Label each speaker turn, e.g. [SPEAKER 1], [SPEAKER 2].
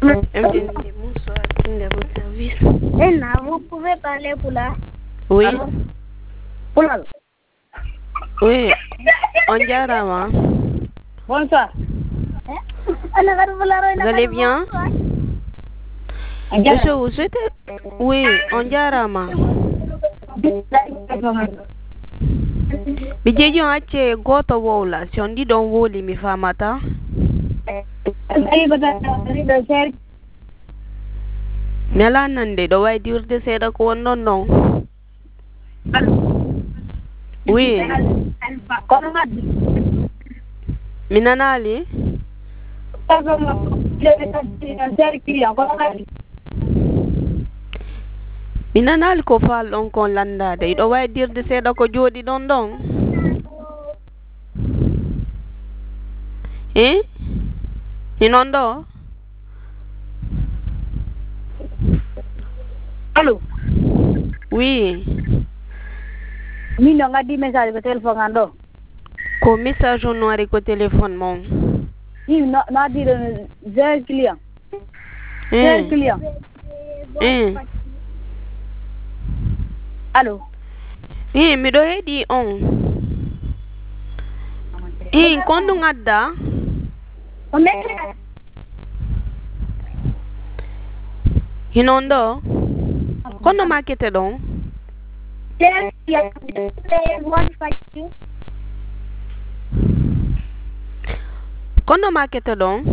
[SPEAKER 1] MTND, bonsoir, King à votre service.
[SPEAKER 2] Vous pouvez parler pour là.
[SPEAKER 1] Oui,
[SPEAKER 2] Poulal.
[SPEAKER 1] oui, on diarama.
[SPEAKER 2] Bonsoir.
[SPEAKER 1] Vous allez bien? Monsieur, vous souhaitez? Oui, on diarama. Bijeji on acce goto wowla, si on dit don woli mi famata. Nela nande do way diwrde seeɗa ko wonɗon ɗon. Oui, mi nanali. Mi nanali ko falɗon kon landade iɗo waydirde seeɗa ko jooɗi ɗon ɗon. Hinon ɗo?
[SPEAKER 2] Allô?
[SPEAKER 1] Oui.
[SPEAKER 2] Min no ngaddi message ko téléphone an ɗo.
[SPEAKER 1] Ko message on wari ko téléphone mon.
[SPEAKER 2] No addiɗo zéro client. Zéro client. Allô?
[SPEAKER 1] Miɗo heeɗi on. Kon ɗum adda? Hinon ɗo? Kono makete ɗon? Kono makete ɗon?